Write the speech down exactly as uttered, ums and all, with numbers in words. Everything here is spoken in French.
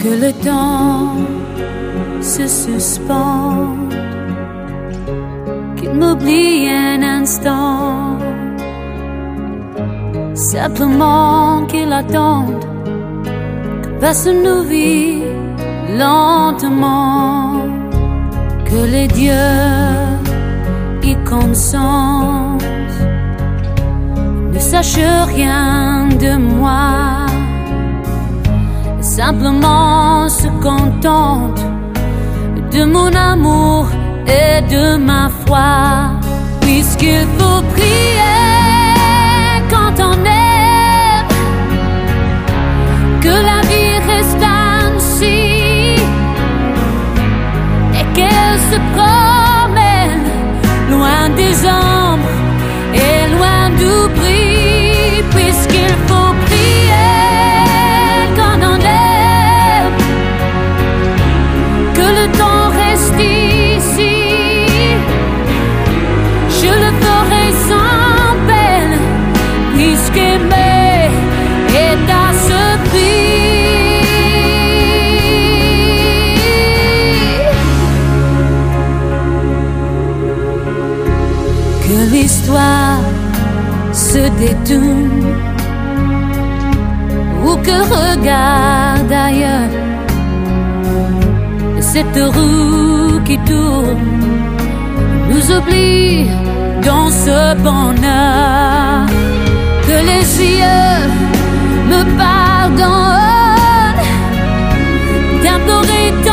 que le temps se suspende, qu'il m'oublie un instant, simplement qu'il attende que passe nos vies lentement, que les dieux y consentent, ne sachent rien de moi, simplement se contentent de mon amour et de ma foi, puisqu'il faut prier quand on aime, que la vie reste ainsi et qu'elle se promène loin des ombres et loin d'oubli, puisqu'il faut prier quand on aime, que le temps reste ici. Je le ferai sans peine, puisqu'aimer est à ce prix. Que l'histoire se détourne ou que regarde ailleurs cette roue qui tourne nous oublie dans ce bonheur, que les yeux me pardonnent d'implorer